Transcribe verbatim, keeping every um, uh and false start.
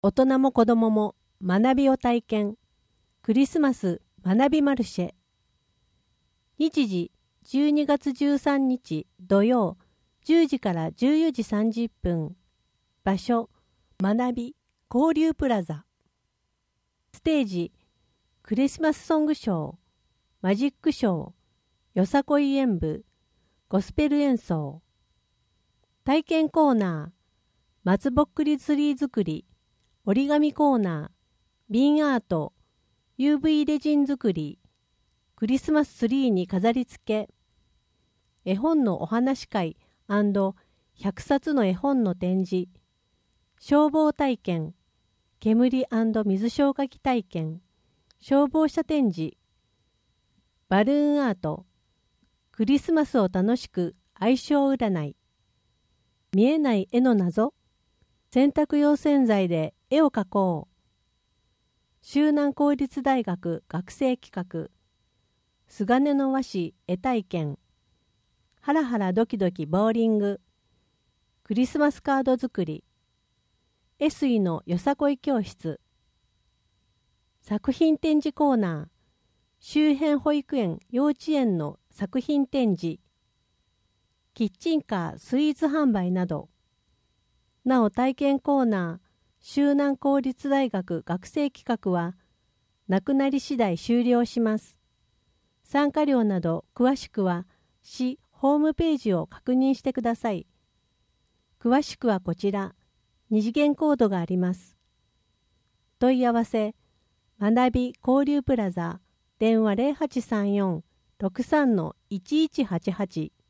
大人も子供も学びを体験。クリスマス学びマルシェ。日時じゅうにがつじゅうさんにち土曜じゅうじからじゅうよじさんじゅっぷん。場所学び交流プラザ。ステージクリスマスソングショー、マジックショー、よさこい演舞、ゴスペル演奏。体験コーナー、松ぼっくりツリー作り、折り紙コーナー、瓶アート、ユーブイ レジン作り、クリスマスツリーに飾り付け、絵本のお話会&ひゃくさつの絵本の展示、消防体験、煙&水消火器体験、消防車展示、バルーンアート、クリスマスを楽しく相性占い、見えない絵の謎、洗濯用洗剤で絵を描こう。周南公立大学学生企画、菅の和紙絵体験、ハラハラドキドキボーリング、クリスマスカード作り、エスイのよさこい教室、作品展示コーナー、周辺保育園幼稚園の作品展示、キッチンカースイーツ販売など。なお体験コーナー、周南公立大学学生企画は、なくなり次第終了します。参加料など詳しくは、市ホームページを確認してください。詳しくはこちら、二次元コードがあります。問い合わせ、学び交流プラザ、電話 ゼロはちさんよん ろくさんのいちいちはちはち。